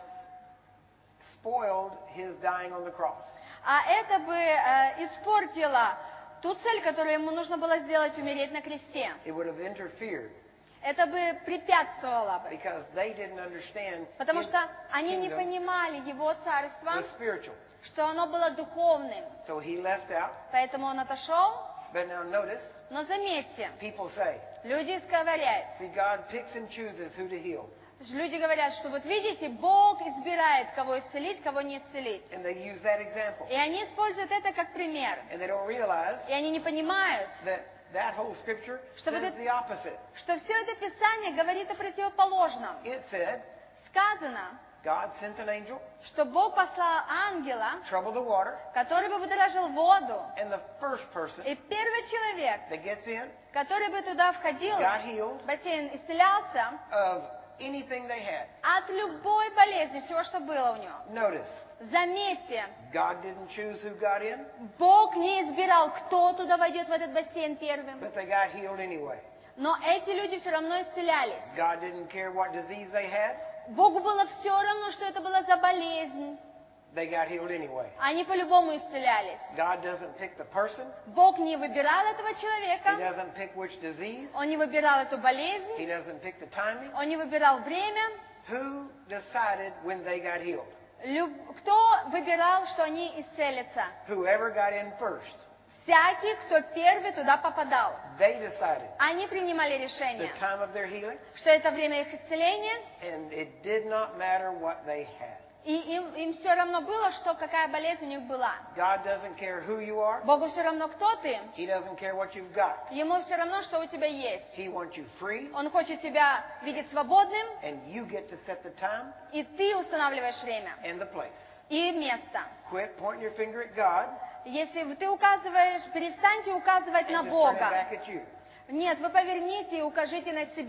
spoiled his dying on the cross. а это бы э, испортило ту цель, которую ему нужно было сделать, умереть на кресте. It would have interfered Это бы препятствовало бы, because they didn't understand потому his что они не kingdom понимали его царство, was spiritual. что оно было духовным. So he left out. Поэтому он отошел. But now notice, Но заметьте, people say, люди говорят, see, God picks and chooses who to heal. люди говорят, что вот видите, Бог избирает, кого исцелить, кого не исцелить. And they use that example. И они используют это как пример. And they don't realize И они не понимают, that that whole scripture Что вот says это- the opposite. что все это Писание говорит о противоположном. It said, Сказано, God sent an angel, что Бог послал ангела, troubled the water, который бы выдоражил воду. and the first person И первый человек, that gets in который бы туда входил, got healed в бассейн, исцелялся of anything they had. от любой болезни, всего, что было у него. Notice, Заметьте, God didn't choose who got in, Бог не избирал, кто туда войдет в этот бассейн первым. but they got healed anyway. Но эти люди все равно исцелялись. God didn't care what disease they had, Богу было все равно, что это была за болезнь. they got healed anyway. Они по-любому исцелялись. God doesn't pick the person, Бог не выбирал этого He человека, doesn't pick which disease, Он не выбирал эту He болезнь, doesn't pick the timing. Он не выбирал время. Who decided when they got healed? Люб- Кто выбирал, что они исцелятся? Whoever got in first. Всякий, кто первый туда попадал. They decided Они принимали the решение, time of their healing, что это время их исцеления, and it did not matter what they had. и им, им все равно было, что какая болезнь у них была. God doesn't care who you are. Богу все равно, кто ты. He doesn't care what you've got. Ему все равно, что у тебя есть. He wants you free, Он хочет тебя видеть свободным, and you get to set the time и ты устанавливаешь время and the place. и место. Quit pointing your finger at God Если ты указываешь, перестаньте указывать на and just turn it Бога. back at you. Нет, вы поверните и укажите на себя.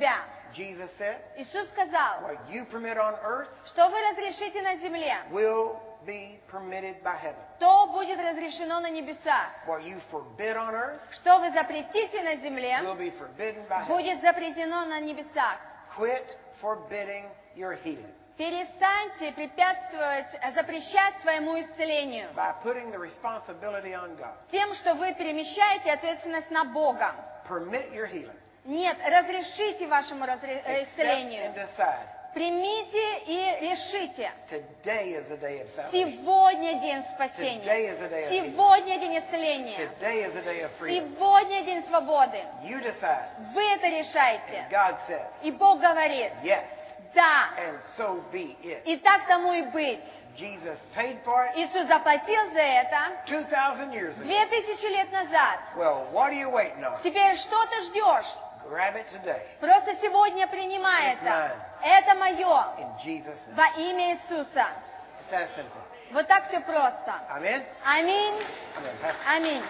Jesus said, Иисус сказал, what you permit on earth что вы разрешите на земле, will be permitted by heaven. то будет разрешено на небесах. What you forbid on earth Что вы запретите на земле, will be forbidden by heaven. будет запретено на небесах. Quit forbidding your healing Перестаньте препятствовать, э, запрещать своему исцелению by putting the responsibility on God. тем, что вы перемещаете ответственность на Бога. Permit your healing. Нет, разрешите вашему разре- э, Accept исцелению. and decide. Примите и решите. Today is the day of salvation. Сегодня день Today спасения. is the day of healing. Сегодня день исцеления. Today is the day of freedom. Сегодня день свободы. You decide. Вы это решаете. God says, И Бог говорит, yes, да, and so be it. и так тому и быть. Jesus paid for it Иисус заплатил за это two thousand years ago. две тысячи лет назад. Well, what are you waiting on? Теперь что ты ждешь? Grab it today Просто сегодня принимай It's это. mine. Это мое. in Jesus' name. Во имя Иисуса. It's that simple. Вот так все просто. Amen? Аминь. Amen. Pastor. Аминь.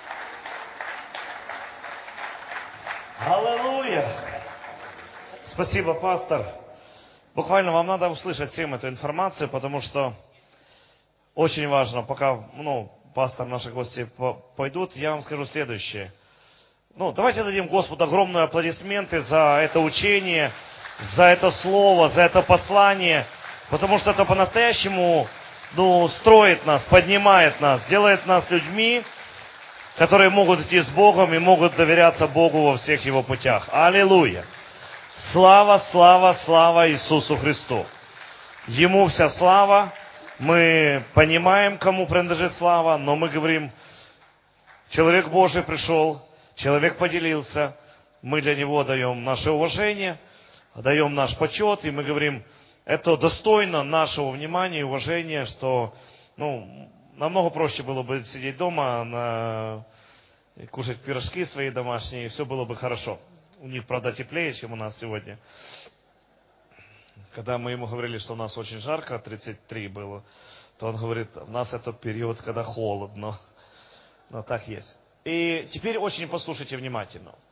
Аллилуйя! Спасибо, пастор. Буквально вам надо услышать всем эту информацию, потому что очень важно, пока ну, пастор, наши гости по- пойдут, я вам скажу следующее. Ну, давайте дадим Господу огромные аплодисменты за это учение, за это слово, за это послание, потому что это по-настоящему ну, строит нас, поднимает нас, делает нас людьми, которые могут идти с Богом и могут доверяться Богу во всех Его путях. Аллилуйя! Слава, слава, слава Иисусу Христу! Ему вся слава. Мы понимаем, кому принадлежит слава, но мы говорим, человек Божий пришел, человек поделился, мы для него даем наше уважение, даем наш почет, и мы говорим, это достойно нашего внимания и уважения, что ну, намного проще было бы сидеть дома, на... кушать пирожки свои домашние, и все было бы хорошо. У них, правда, теплее, чем у нас сегодня. Когда мы ему говорили, что у нас очень жарко, тридцать три было, то он говорит, у нас это период, когда холодно. Но так есть. И теперь очень послушайте внимательно.